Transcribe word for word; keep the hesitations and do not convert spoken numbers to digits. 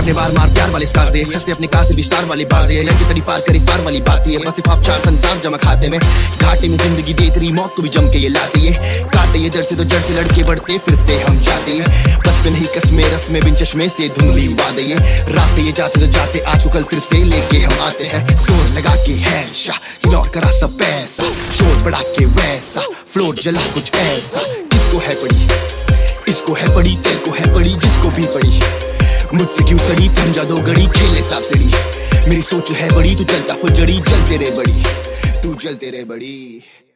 ने बार मार प्यार वाले स्टार दे, सस्ते अपनी कार से भी स्टार वाली बार दे, लड़की तड़ी पार करी फार वाली बात है, बस सिर्फ आप चार संसार जमा खाते में, घाटे में जिंदगी दे तेरी मौत को भी जम के ये लाती है, काटे ये जड़ से तो जड़ से लड़के बढ़ते फिर से हम जाते हैं, बस में नहीं कसमें रस में बिन चश्मे से धुंधली वादे ये, रात ये जाते तो जाते आज को कल फिर से लेके हम आते हैं, शोर लगा के है शाह हिलौर करा सब पैसा, शोर बढ़ा के वैसा फ्लोर जला कुछ ऐसा, किसको है पड़ी इसको है पड़ी तेरे को है पड़ी जिसको भी पड़ी, मुझसे क्यों सड़ी थम जा दो घड़ी खेले सांप सीढ़ी, मेरी सोच है बड़ी तू चलता फुलझड़ी, चलते रे बड़ी तू चलते रे बड़ी।